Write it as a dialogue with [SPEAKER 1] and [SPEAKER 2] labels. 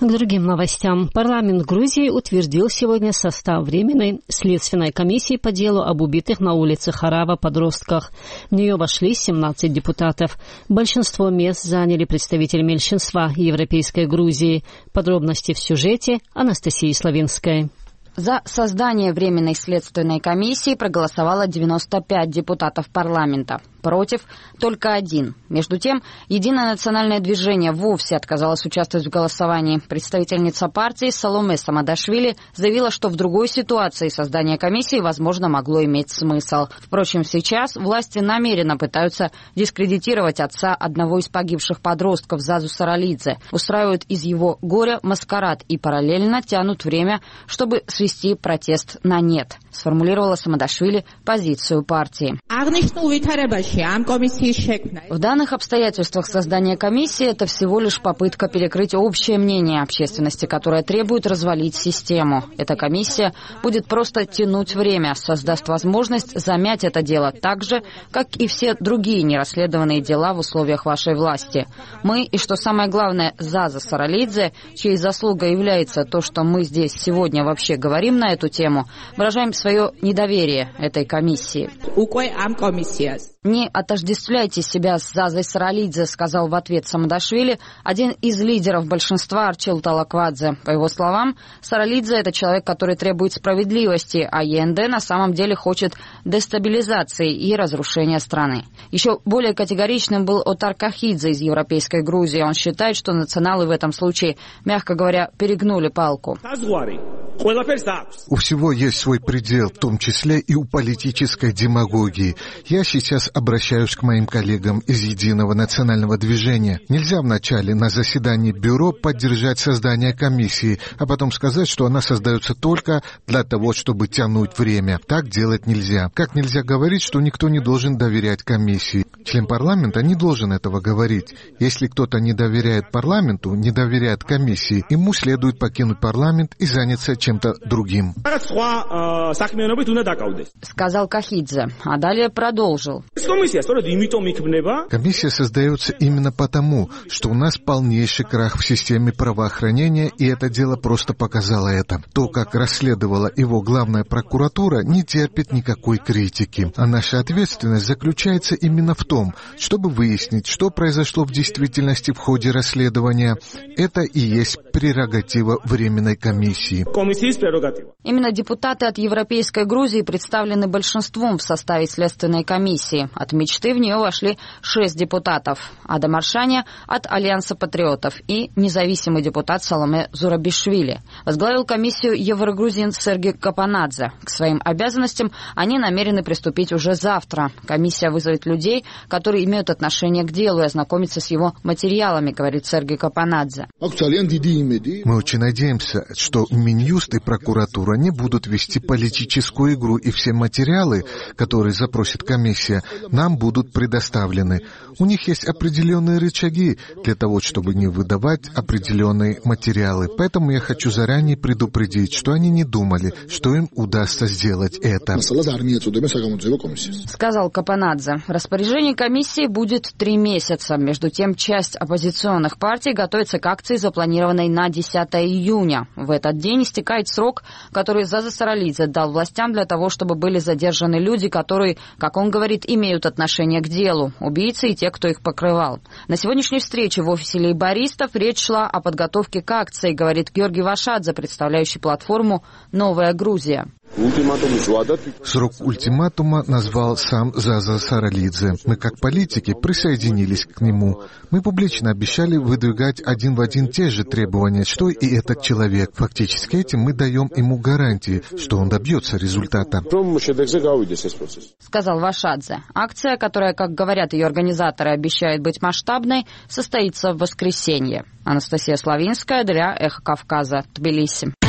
[SPEAKER 1] К другим новостям. Парламент Грузии утвердил сегодня состав Временной следственной комиссии по делу об убитых на улице Харава подростках. В нее вошли 17 депутатов. Большинство мест заняли представители меньшинства Европейской Грузии. Подробности в сюжете Анастасии Славинской.
[SPEAKER 2] За создание Временной следственной комиссии проголосовало 95 депутатов парламента. Против только 1. Между тем, Единое национальное движение вовсе отказалось участвовать в голосовании. Представительница партии Саломе Самадашвили заявила, что в другой ситуации создание комиссии, возможно, могло иметь смысл. Впрочем, сейчас власти намеренно пытаются дискредитировать отца одного из погибших подростков Зазу Саралидзе, устраивают из его горя маскарад и параллельно тянут время, чтобы свести протест на нет, сформулировала Самадашвили позицию партии. В данных обстоятельствах создание комиссии – это всего лишь попытка перекрыть общее мнение общественности, которое требует развалить систему. Эта комиссия будет просто тянуть время, создаст возможность замять это дело так же, как и все другие нерасследованные дела в условиях вашей власти. Мы, и что самое главное, Заза Саралидзе, чьей заслугой является то, что мы здесь сегодня вообще говорим на эту тему, выражаем свое недоверие этой комиссии. «Не отождествляйте себя с Зазой Саралидзе», сказал в ответ Самадашвили один из лидеров большинства Арчил Талаквадзе. По его словам, Саралидзе – это человек, который требует справедливости, а ЕНД на самом деле хочет дестабилизации и разрушения страны. Еще более категоричным был Отар Кахидзе из Европейской Грузии. Он считает, что националы в этом случае, мягко говоря, перегнули палку.
[SPEAKER 3] У всего есть свой предел, в том числе и у политической демагогии. Я сейчас обращаюсь к моим коллегам из Единого национального движения. Нельзя вначале на заседании бюро поддержать создание комиссии, а потом сказать, что она создается только для того, чтобы тянуть время. Так делать нельзя. Как нельзя говорить, что никто не должен доверять комиссии? Член парламента не должен этого говорить. Если кто-то не доверяет парламенту, не доверяет комиссии, ему следует покинуть парламент и заняться чем-то другим.
[SPEAKER 2] Сказал Кахидзе, а далее продолжил.
[SPEAKER 3] Комиссия создается именно потому, что у нас полнейший крах в системе правоохранения, и это дело просто показало это. То, как расследовала его главная прокуратура, не терпит никакой критики. А наша ответственность заключается именно в том, чтобы выяснить, что произошло в действительности в ходе расследования. Это и есть прерогатива Временной комиссии.
[SPEAKER 2] Именно депутаты от Европейской Грузии представлены большинством в составе Следственной комиссии. От мечты в нее вошли 6 депутатов. Адам Аршаня от Альянса патриотов и независимый депутат Саломе Зурабишвили. Возглавил комиссию еврогрузин Сергей Капанадзе. К своим обязанностям они намерены приступить уже завтра. Комиссия вызовет людей, которые имеют отношение к делу, и ознакомиться с его материалами, говорит Сергей Капанадзе.
[SPEAKER 3] Мы очень надеемся, что Минюст и прокуратура не будут вести политическую игру, и все материалы, которые запросит комиссия, нам будут предоставлены. У них есть определенные рычаги для того, чтобы не выдавать определенные материалы. Поэтому я хочу заранее предупредить, что они не думали, что им удастся сделать это.
[SPEAKER 2] Сказал Капанадзе. В распоряжении комиссии будет 3 месяца. Между тем, часть оппозиционных партий готовится к акции, запланированной на 10 июня. В этот день истекает срок, который Заза Саралидзе дал властям для того, чтобы были задержаны люди, которые, как он говорит, имеют отношение к делу, убийцы и те, кто их покрывал. На сегодняшней встрече в офисе лейбористов речь шла о подготовке к акции, говорит Георгий Вашадзе, представляющий платформу «Новая Грузия».
[SPEAKER 3] Срок ультиматума назвал сам Заза Саралидзе. Мы, как политики, присоединились к нему. Мы публично обещали выдвигать один в один те же требования, что и этот человек. Фактически этим мы даем ему гарантии, что он добьется результата.
[SPEAKER 2] Сказал Вашадзе. Акция, которая, как говорят ее организаторы, обещает быть масштабной, состоится в воскресенье. Анастасия Славинская для «Эхо Кавказа», Тбилиси.